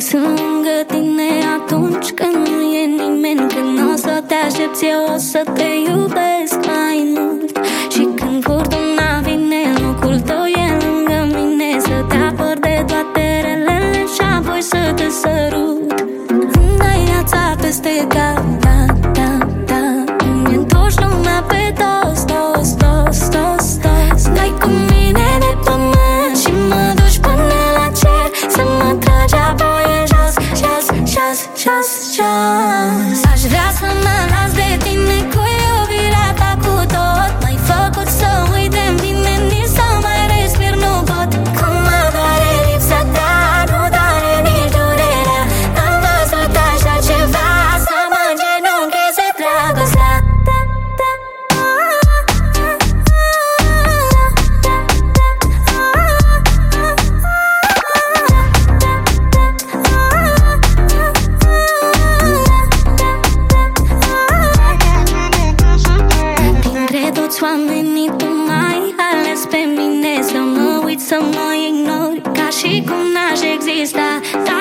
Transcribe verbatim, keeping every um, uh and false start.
sunt lângă tine atunci când nu e nimeni, când n-o să te aștepți, eu o să te iubesc mai mult. Și când furtuna vine, locul tău e lângă mine, să te apăr de toate relele și apoi să te sărut. Îmi viața peste cap, da, da, da. Îmi întorci lumea pe dos, dos, dos, dos, dos. Dai cu mine de pământ și mă duci până la cer, să mă tragi apoi în jos, jos, jos, jos, jos. Aș vrea să mă las de tine cu iubirea ta cu tot. M-ai făcut să uit de mine, nici să mai respir nu pot. Cum mă doare lipsa ta, nu doare nici durerea. N-am văzut așa ceva, să mă îngenuncheze dragostea. Oamenii tu m-ai ales pe mine, să mă uit, să mă ignori, ca și cum n-aș exista.